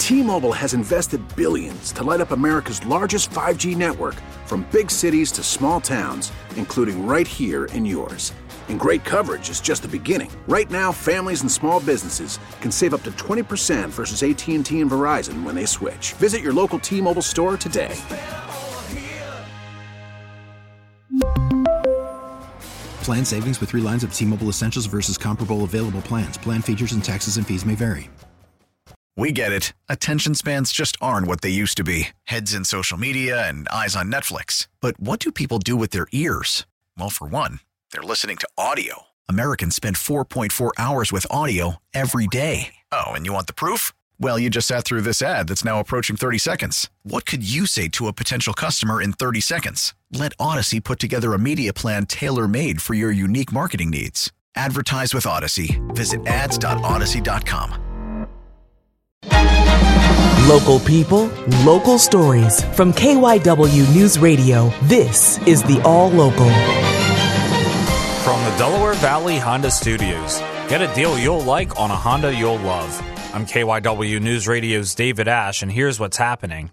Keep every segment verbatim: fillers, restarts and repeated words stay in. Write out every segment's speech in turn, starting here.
T-Mobile has invested billions to light up America's largest five G network, from big cities to small towns, including right here in yours. And great coverage is just the beginning. Right now, families and small businesses can save up to twenty percent versus A T and T and Verizon when they switch. Visit your local T-Mobile store today. Plan savings with three lines of T-Mobile Essentials versus comparable available plans. Plan features and taxes and fees may vary. We get it. Attention spans just aren't what they used to be. Heads in social media and eyes on Netflix. But what do people do with their ears? Well, for one, they're listening to audio. Americans spend four point four hours with audio every day. Oh, and you want the proof? Well, you just sat through this ad that's now approaching thirty seconds. What could you say to a potential customer in thirty seconds? Let Odyssey put together a media plan tailor-made for your unique marketing needs. Advertise with Odyssey. Visit ads dot odyssey dot com. Local people, local stories. From K Y W News Radio, this is the All Local. From the Delaware Valley Honda Studios, get a deal you'll like on a Honda you'll love. I'm K Y W News Radio's David Ash, and here's what's happening.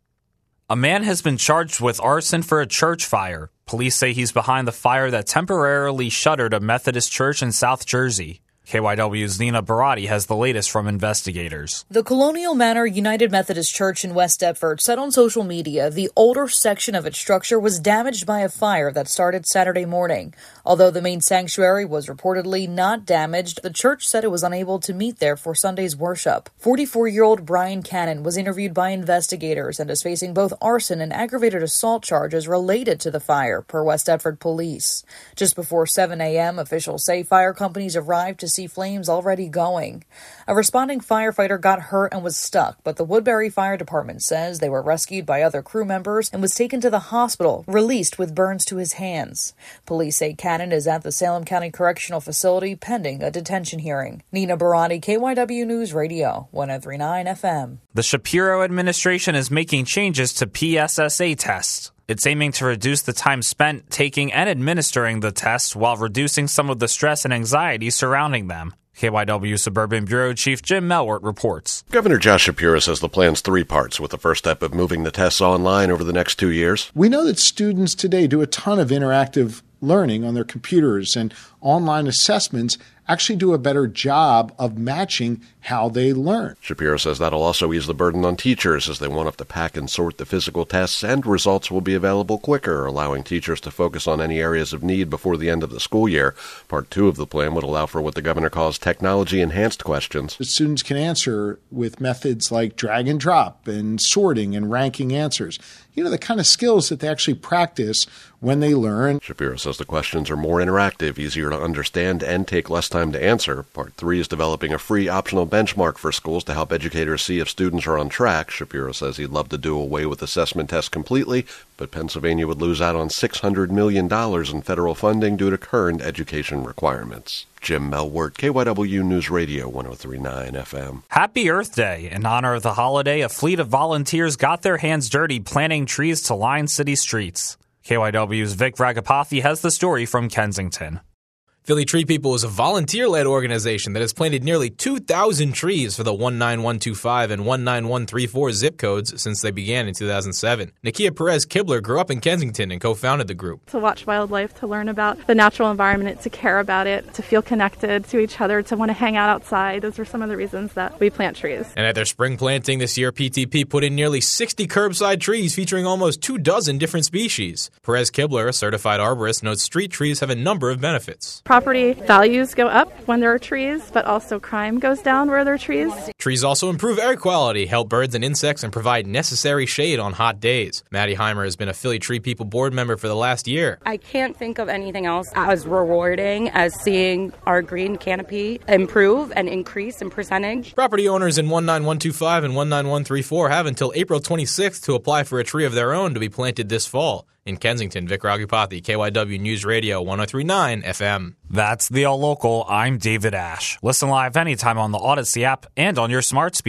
A man has been charged with arson for a church fire. Police say he's behind the fire that temporarily shuttered a Methodist church in South Jersey. K Y W's Nina Barati has the latest from investigators. The Colonial Manor United Methodist Church in West Deptford said on social media the older section of its structure was damaged by a fire that started Saturday morning. Although the main sanctuary was reportedly not damaged, the church said it was unable to meet there for Sunday's worship. forty-four-year-old Brian Cannon was interviewed by investigators and is facing both arson and aggravated assault charges related to the fire, per West Deptford police. Just before seven a.m., officials say fire companies arrived to see flames already going. A responding firefighter got hurt and was stuck, but the Woodbury Fire Department says they were rescued by other crew members and was taken to the hospital, released with burns to his hands. Police say Cannon is at the Salem County Correctional Facility pending a detention hearing. Nina Barati, K Y W News Radio, one oh three point nine F M. The Shapiro administration is making changes to P S S A tests. It's aiming to reduce the time spent taking and administering the tests while reducing some of the stress and anxiety surrounding them. K Y W Suburban Bureau Chief Jim Melwert reports. Governor Josh Shapiro says the plan's three parts, with the first step of moving the tests online over the next two years. We know that students today do a ton of interactive learning on their computers, and online assessments actually do a better job of matching how they learn. Shapiro says that'll also ease the burden on teachers as they won't have to pack and sort the physical tests, and results will be available quicker, allowing teachers to focus on any areas of need before the end of the school year. Part two of the plan would allow for what the governor calls technology-enhanced questions. The students can answer with methods like drag and drop and sorting and ranking answers. You know, the kind of skills that they actually practice when they learn. Shapiro says the questions are more interactive, easier to understand, and take less time to answer. Part three is developing a free optional benchmark for schools to help educators see if students are on track. Shapiro says he'd love to do away with assessment tests completely, but Pennsylvania would lose out on six hundred million dollars in federal funding due to current education requirements. Jim Melwert, K Y W News Radio, one oh three point nine F M. Happy Earth Day. In honor of the holiday, a fleet of volunteers got their hands dirty planting trees to line city streets. K Y W's Vic Ragapathy has the story from Kensington. Philly Tree People is a volunteer-led organization that has planted nearly two thousand trees for the one nine one two five and one nine one three four zip codes since they began in two thousand seven. Nakia Perez-Kibler grew up in Kensington and co-founded the group. To watch wildlife, to learn about the natural environment, to care about it, to feel connected to each other, to want to hang out outside. Those are some of the reasons that we plant trees. And at their spring planting this year, P T P put in nearly sixty curbside trees featuring almost two dozen different species. Perez-Kibler, a certified arborist, notes street trees have a number of benefits. Property values go up when there are trees, but also crime goes down where there are trees. Trees also improve air quality, help birds and insects, and provide necessary shade on hot days. Maddie Heimer has been a Philly Tree People board member for the last year. I can't think of anything else as rewarding as seeing our green canopy improve and increase in percentage. Property owners in one nine one two five and one nine one three four have until April twenty-sixth to apply for a tree of their own to be planted this fall. In Kensington, Vic Ragapathy, K Y W News Radio, one oh three point nine F M. That's the All Local. I'm David Ash. Listen live anytime on the Odyssey app and on your smart speaker.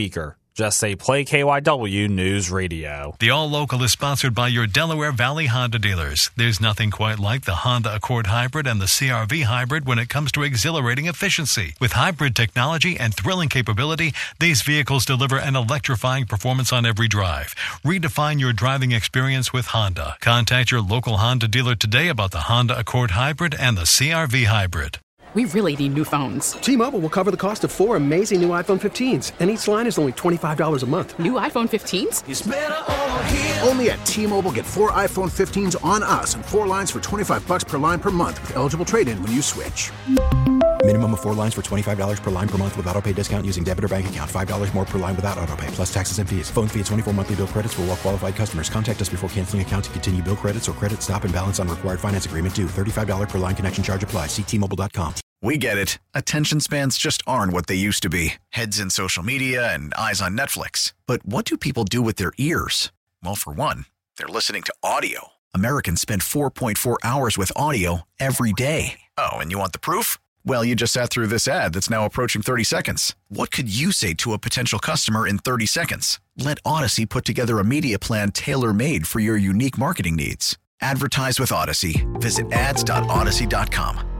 Just say play K Y W News Radio. The All Local is sponsored by your Delaware Valley Honda dealers. There's nothing quite like the Honda Accord Hybrid and the C R V Hybrid when it comes to exhilarating efficiency. With hybrid technology and thrilling capability, these vehicles deliver an electrifying performance on every drive. Redefine your driving experience with Honda. Contact your local Honda dealer today about the Honda Accord Hybrid and the C R V Hybrid. We really need new phones. T-Mobile will cover the cost of four amazing new iPhone fifteens, and each line is only twenty-five dollars a month. New iPhone fifteens? It's better over here. Only at T-Mobile, get four iPhone fifteens on us and four lines for twenty-five bucks per line per month with eligible trade-in when you switch. Minimum of four lines for twenty-five dollars per line per month with autopay discount using debit or bank account. five dollars more per line without autopay, plus taxes and fees. Phone fee at twenty-four monthly bill credits for well-qualified customers. Contact us before canceling account to continue bill credits or credit stop and balance on required finance agreement due. thirty-five dollars per line connection charge applies. See T Mobile dot com. We get it. Attention spans just aren't what they used to be. Heads in social media and eyes on Netflix. But what do people do with their ears? Well, for one, they're listening to audio. Americans spend four point four hours with audio every day. Oh, and you want the proof? Well, you just sat through this ad that's now approaching thirty seconds. What could you say to a potential customer in thirty seconds? Let Odyssey put together a media plan tailor-made for your unique marketing needs. Advertise with Odyssey. Visit ads dot odyssey dot com.